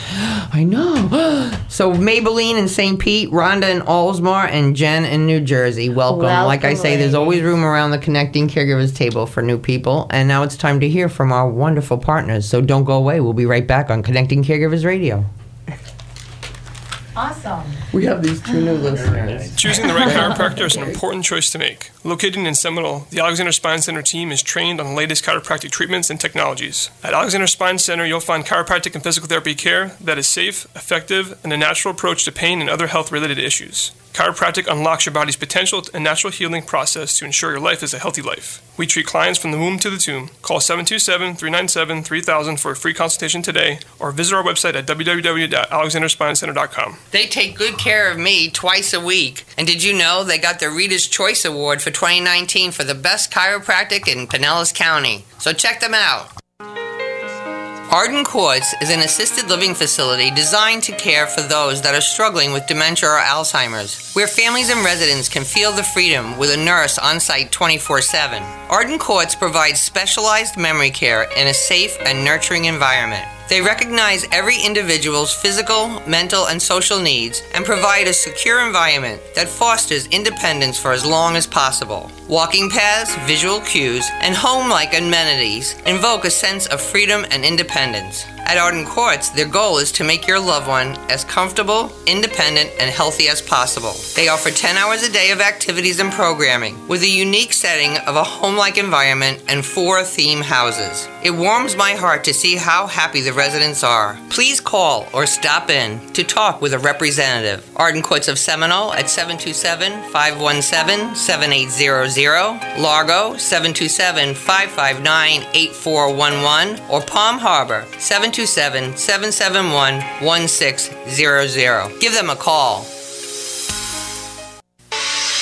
I know. So Maybelline in Saint Pete, Rhonda in Oldsmar, and Jen in New Jersey. Welcome.
Welcome,
Like I say, there's always room around the Connecting Caregivers table for new people. And now it's time to hear from our wonderful partners. So don't go away. We'll be right back on Connecting Caregivers Radio.
Awesome.
We have these two new listeners.
Choosing the right chiropractor is an important choice to make. Located in Seminole, the Alexander Spine Center team is trained on the latest chiropractic treatments and technologies. At Alexander Spine Center, you'll find chiropractic and physical therapy care that is safe, effective, and a natural approach to pain and other health-related issues. Chiropractic unlocks your body's potential and natural healing process to ensure your life is a healthy life. We treat clients from the womb to the tomb. Call seven two seven, three nine seven, three thousand for a free consultation today, or visit our website at w w w dot alexander spine center dot com.
They take good care of me twice a week. And did you know they got the Reader's Choice Award for twenty nineteen for the best chiropractic in Pinellas County? So check them out. Arden Courts is an assisted living facility designed to care for those that are struggling with dementia or Alzheimer's, where families and residents can feel the freedom with a nurse on site twenty-four seven. Arden Courts provides specialized memory care in a safe and nurturing environment. They recognize every individual's physical, mental, and social needs and provide a secure environment that fosters independence for as long as possible. Walking paths, visual cues, and home-like amenities invoke a sense of freedom and independence. At Arden Courts, their goal is to make your loved one as comfortable, independent, and healthy as possible. They offer ten hours a day of activities and programming, with a unique setting of a home-like environment and four theme houses. It warms my heart to see how happy the residents are. Please call or stop in to talk with a representative. Arden Courts of Seminole at seven two seven, five one seven, seven eight zero zero, Largo seven two seven, five five nine, eight four one one, or Palm Harbor seven two seven, seven seven one, one six zero zero. Give them a call.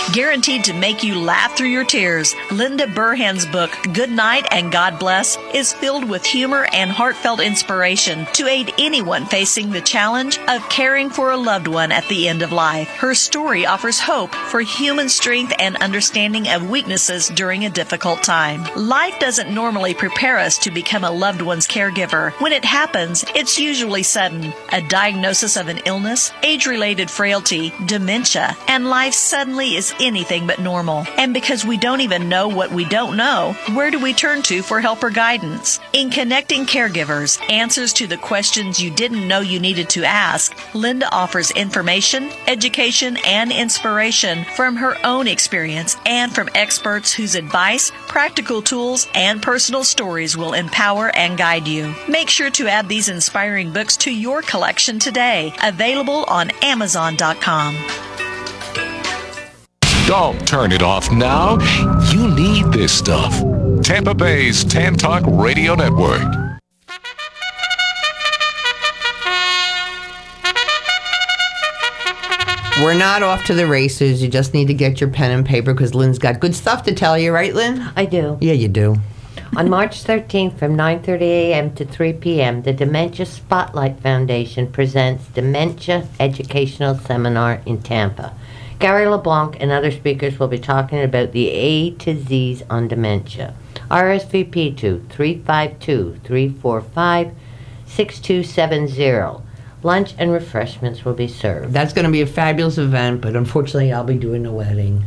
Guaranteed to make you laugh through your tears, Linda Burhan's book, Good Night and God Bless, is filled with humor and heartfelt inspiration to aid anyone facing the challenge of caring for a loved one at the end of life. Her story offers hope for human strength and understanding of weaknesses during a difficult time. Life doesn't normally prepare us to become a loved one's caregiver. When it happens, it's usually sudden. A diagnosis of an illness, age-related frailty, dementia, and life suddenly is anything but normal. And because we don't even know what we don't know, where do we turn to for help or guidance? In Connecting Caregivers, Answers to the Questions You Didn't Know You Needed to Ask, Linda offers information, education, and inspiration from her own experience and from experts whose advice, practical tools, and personal stories will empower and guide you. Make sure to add these inspiring books to your collection today. Available on Amazon dot com.
Don't turn it off now. You need this stuff. Tampa Bay's Tan Talk Radio Network.
We're not off to the races. You just need to get your pen and paper because Lynn's got good stuff to tell you, right, Lynn?
I do.
Yeah, you do.
On March thirteenth from nine thirty a.m. to three p.m., the Dementia Spotlight Foundation presents Dementia Educational Seminar in Tampa. Gary LeBlanc and other speakers will be talking about the A to Z's on dementia. R S V P to three five two, three four five, six two seven zero. Lunch and refreshments will be served.
That's going to be a fabulous event, but unfortunately I'll be doing the wedding.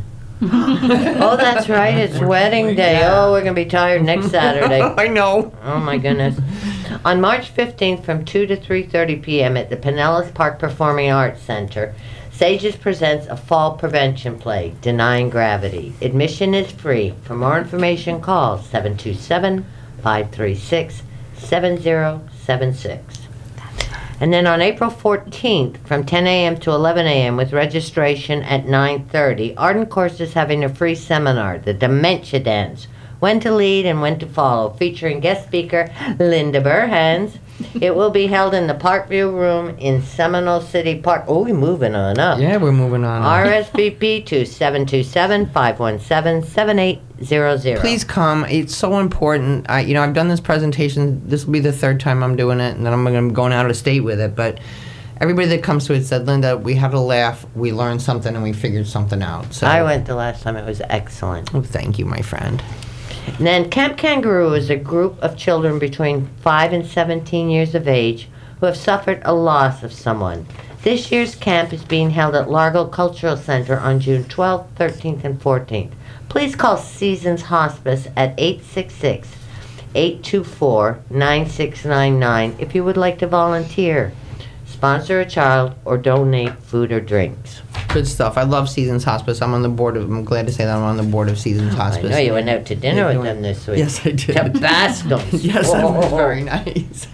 Oh, that's right. It's wedding day.
Yeah.
Oh, we're going to be tired next Saturday.
I know.
Oh, my goodness. On March fifteenth from two to three thirty p.m. at the Pinellas Park Performing Arts Center, Sages presents a fall prevention play, Denying Gravity. Admission is free. For more information, call seven two seven, five three six, seven zero seven six. And then on April fourteenth, from ten a.m. to eleven a.m. with registration at nine thirty, Arden Course is having a free seminar, The Dementia Dance, When to Lead and When to Follow, featuring guest speaker Linda Burhans. It will be held in the Parkview Room in Seminole City Park. Oh, we're moving on up.
Yeah, we're moving on up.
R S V P to seven two seven, five one seven, seven eight zero zero.
Please come. It's so important. I, you know, I've done this presentation. This will be the third time I'm doing it, and then I'm going to going out of state with it. But everybody that comes to it said, Linda, we had a laugh, we learned something, and we figured something out. So
I went the last time. It was excellent.
Oh, thank you, my friend.
And then Camp Kangaroo is a group of children between five and seventeen years of age who have suffered a loss of someone. This year's camp is being held at Largo Cultural Center on June twelfth, thirteenth, and fourteenth. Please call Seasons Hospice at eight six six, eight two four, nine six nine nine if you would like to volunteer, sponsor a child, or donate food or drinks.
Good stuff. I love Seasons Hospice. I'm on the board of. I'm glad to say that I'm on the board of Seasons Hospice.
I know you went out to dinner
Yeah,
with them this week.
Yes, I did.
Tabasco's.
Yes, that was very nice.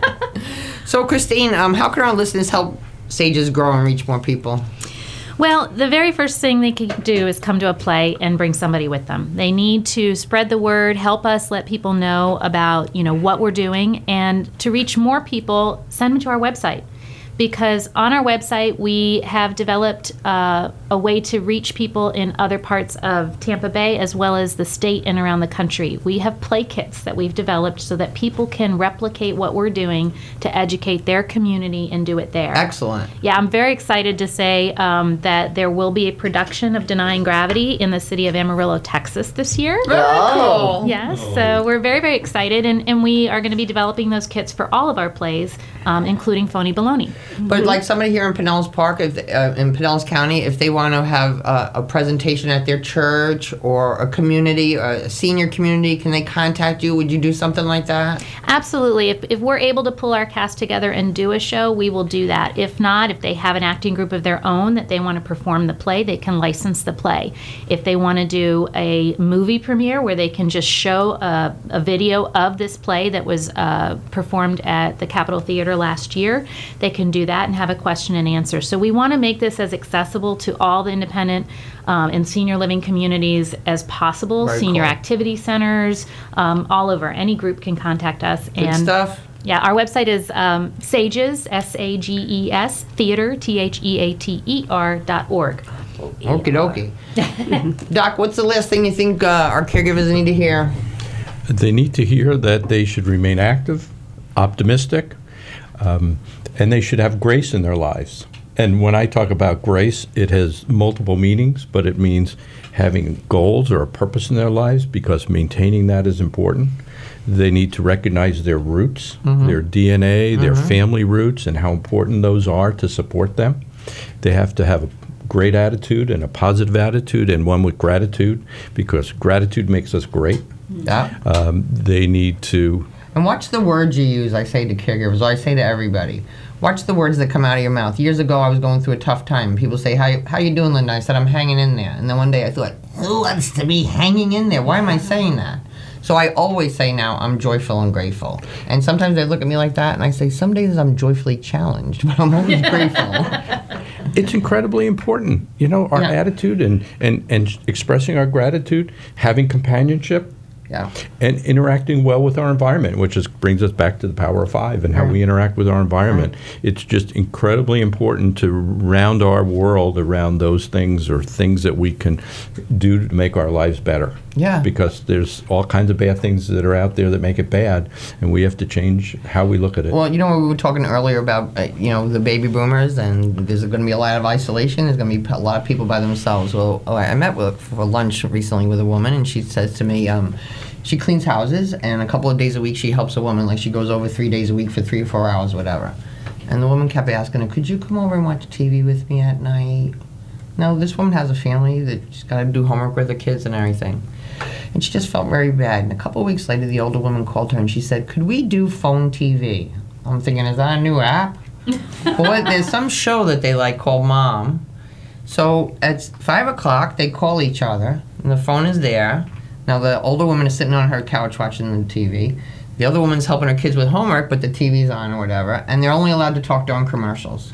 So, Christine, um, how can our listeners help Sages grow and reach more people?
Well, the very first thing they can do is come to a play and bring somebody with them. They need to spread the word, help us let people know about, you know, what we're doing, and to reach more people, send them to our website. Because on our website, we have developed uh, a way to reach people in other parts of Tampa Bay as well as the state and around the country. We have play kits that we've developed so that people can replicate what we're doing to educate their community and do it there.
Excellent.
Yeah, I'm very excited to say um, that there will be a production of Denying Gravity in the city of Amarillo, Texas this year.
Very cool.
Yes, so we're very, very excited, and, and we are going to be developing those kits for all of our plays, um, including Phony Baloney.
But like somebody here in Pinellas Park, if, uh, in Pinellas County, if they want to have uh, a presentation at their church or a community, a senior community, can they contact you? Would you do something like that?
Absolutely. If, if we're able to pull our cast together and do a show, we will do that. If not, if they have an acting group of their own that they want to perform the play, they can license the play. If they want to do a movie premiere where they can just show a, a video of this play that was uh, performed at the Capitol Theater last year, they can do that and have a question and answer. So we want to make this as accessible to all the independent um, and senior living communities as possible.
Very
Senior
cool.
activity centers, um, all over. Any group can contact us.
Good
and
stuff.
Yeah, our website is um, Sages, S A G E S, Theater, T H E A T E R dot org.
capital E.
Okie dokie. Doc, what's the last thing you think uh, our caregivers need to hear?
They need to hear that they should remain active, optimistic, um, and they should have grace in their lives. And when I talk about grace, it has multiple meanings, but it means having goals or a purpose in their lives, because maintaining that is important. They need to recognize their roots, mm-hmm. their D N A, mm-hmm. their family roots, and how important those are to support them. They have to have a great attitude and a positive attitude, and one with gratitude, because gratitude makes us great.
Yeah.
Um, they need to...
And watch the words you use, I say to caregivers, I say to everybody. Watch the words that come out of your mouth. Years ago, I was going through a tough time. People say, how, how you doing, Linda? I said, I'm hanging in there. And then one day I thought, who wants to be hanging in there? Why am I saying that? So I always say now, I'm joyful and grateful. And sometimes they look at me like that, and I say, some days I'm joyfully challenged, but I'm always grateful.
It's incredibly important. You know, our yeah. attitude and, and, and expressing our gratitude, having companionship,
yeah.
and interacting well with our environment, which is, brings us back to the power of five and how
right.
we interact with our environment. Right. It's just incredibly important to round our world around those things, or things that we can do to make our lives better.
Yeah.
Because there's all kinds of bad things that are out there that make it bad, and we have to change how we look at it.
Well, you know, we were talking earlier about, uh, you know, the baby boomers, and there's going to be a lot of isolation. There's going to be a lot of people by themselves. Well, oh, I met with, for lunch recently with a woman, and she says to me, um, she cleans houses, and a couple of days a week she helps a woman. Like, she goes over three days a week for three or four hours, whatever. And the woman kept asking her, could you come over and watch T V with me at night? No, this woman has a family that she's got to do homework with her kids and everything. And she just felt very bad. And a couple of weeks later, the older woman called her and she said, could we do phone T V? I'm thinking, is that a new app? Well, there's some show that they like called Mom. So at five o'clock, they call each other, and the phone is there. Now, the older woman is sitting on her couch watching the T V. The other woman's helping her kids with homework, but the T V's on or whatever, and they're only allowed to talk during commercials.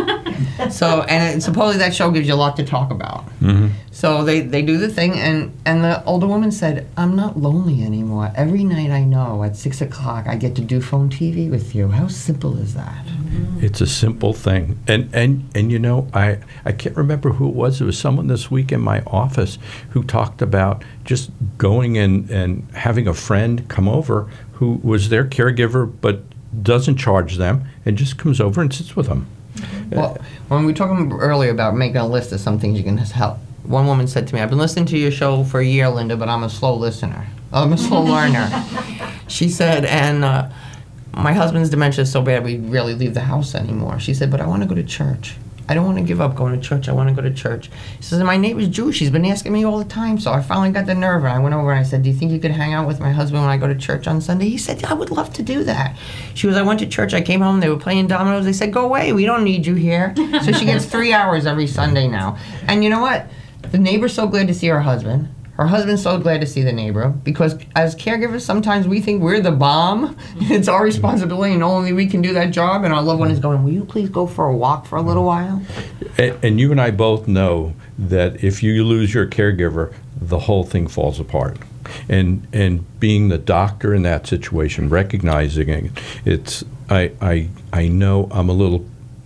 So, and it, supposedly that show gives you a lot to talk about.
Mm-hmm.
So they, they do the thing, and, and the older woman said, I'm not lonely anymore. Every night I know at six o'clock I get to do phone T V with you. How simple is that?
Mm-hmm. It's a simple thing. And, and, and you know, I, I can't remember who it was. It was someone this week in my office who talked about just going in and having a friend come over who was their caregiver but doesn't charge them, and just comes over and sits with them.
Well, when we were talking earlier about making a list of some things you can help, one woman said to me, I've been listening to your show for a year, Linda, but I'm a slow listener. I'm a slow learner. She said, and uh, my husband's dementia is so bad we rarely leave the house anymore. She said, but I want to go to church. I don't want to give up going to church. I want to go to church. She says, my neighbor's Jewish. She's been asking me all the time. So I finally got the nerve, and I went over and I said, do you think you could hang out with my husband when I go to church on Sunday? He said, I would love to do that. She was, I went to church. I came home. They were playing dominoes. They said, go away. We don't need you here. So she gets three hours every Sunday now. And you know what? The neighbor's so glad to see her husband. Her husband's so glad to see the neighbor, because as caregivers, sometimes we think we're the bomb. It's our responsibility, and only we can do that job. And our loved one is going, will you please go for a walk for a little while?
And, and you and I both know that if you lose your caregiver, the whole thing falls apart. And and being the doctor in that situation, recognizing it, it's I I I know I'm a little.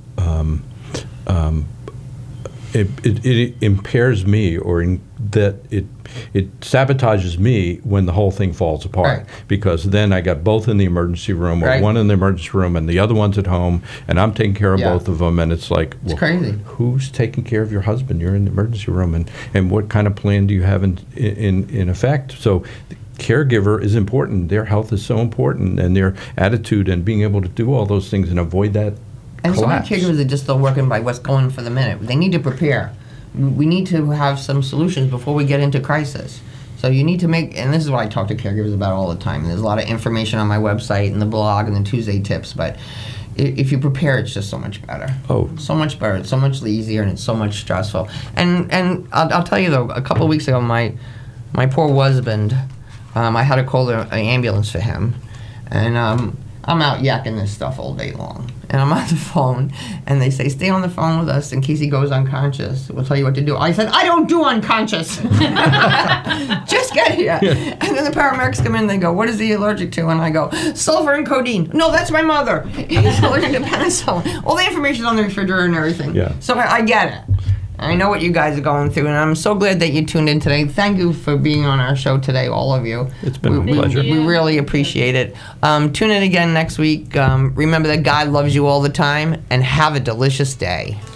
Um, um, It, it, it impairs me, or in that it it sabotages me when the whole thing falls apart.
Right.
Because then I got both in the emergency room, or
right.
one in the emergency room, and the other one's at home, and I'm taking care of
yeah.
both of them, and it's like,
it's
well,
crazy.
Who's taking care of your husband? You're in the emergency room, and, and what kind of plan do you have in in, in effect? So. The caregiver is important. Their health is so important, and their attitude, and being able to do all those things and avoid that.
And
collapse.
so many caregivers are just still working by what's going for the minute. They need to prepare. We need to have some solutions before we get into crisis. So you need to make, and this is what I talk to caregivers about all the time. There's a lot of information on my website and the blog and the Tuesday tips, but if you prepare, it's just so much better.
Oh.
So much better. It's so much easier, and it's so much stressful. And and I'll, I'll tell you, though, a couple of weeks ago, my my poor husband, um, I had to call an ambulance for him. And um, I'm out yakking this stuff all day long. And I'm on the phone, and they say, stay on the phone with us in case he goes unconscious. We'll tell you what to do. I said, I don't do unconscious. Just get here. Yeah. And then the paramedics come in, and they go, what is he allergic to? And I go, sulfur and codeine. No, that's my mother. He's allergic to penicillin. All the information's on the refrigerator and everything.
Yeah.
So I, I get it. I know what you guys are going through, and I'm so glad that you tuned in today. Thank you for being on our show today, all of you.
It's been
we,
a pleasure.
We, we really appreciate it. Um, tune in again next week. Um, remember that God loves you all the time, and have a delicious day.